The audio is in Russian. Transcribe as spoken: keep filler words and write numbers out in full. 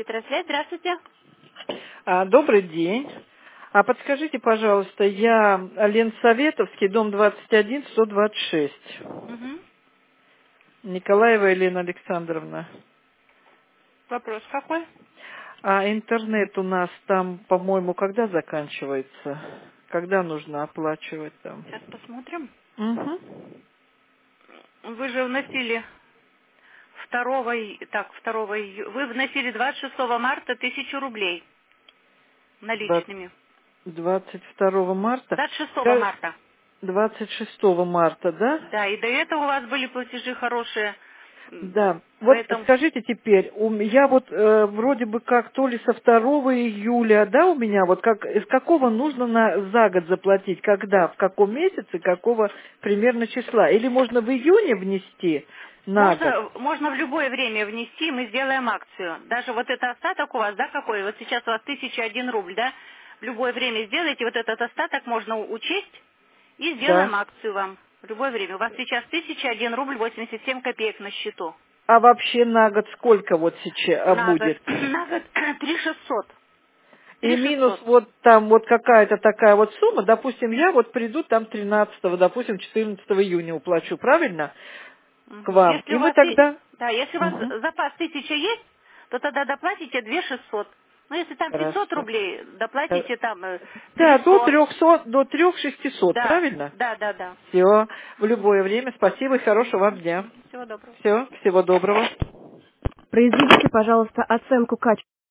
Петросвязь, здравствуйте. А, добрый день. А подскажите, пожалуйста, я Ленсоветовский, дом двадцать один, сто двадцать шесть. Угу. Николаева Елена Александровна. Вопрос какой? А интернет у нас там, по-моему, когда заканчивается? Когда нужно оплачивать там? Сейчас посмотрим. Угу. Вы же вносили второго, и- так, второго, ию- вы вносили двадцать шестого марта тысячу рублей наличными. двадцать второго марта. двадцать шестого Ка- марта. двадцать шестого марта, да? Да, и до этого у вас были платежи хорошие. М, Да, вот Поэтому скажите теперь, у м- я вот э, вроде бы как то ли со второго июля, да, у меня вот как из какого нужно на за год заплатить, когда, в каком месяце, какого примерно числа, или можно в июне внести на год? можно, можно в любое время внести, мы сделаем акцию. Даже вот этот остаток у вас, да, какой? Вот сейчас у вас тысяча один рубль, да? В любое время сделайте, вот этот остаток можно учесть и Да. сделаем акцию вам. В любое время. У вас сейчас тысяча один рубль восемьдесят семь копеек на счету. А вообще на год сколько вот сейчас На год, будет? на год три шестьсот. И Три минус шестьсот. вот там вот какая-то такая вот сумма, допустим, я вот приду там тринадцатого, допустим, четырнадцатого июня уплачу, правильно? К Мгм. вам. Если И у мы вас, и- тогда... да, если у вас Мгм. запас тысяча есть, то тогда доплатите две шестьсот. Ну, если там пятьсот Хорошо. рублей, Э, доплатите там э, Да, до триста. трехсот, до трех шестисот, Да, правильно? да, да, да. Все, в любое время. Спасибо и хорошего вам дня. Всего доброго. Все, всего доброго. Произведите, пожалуйста, оценку качества.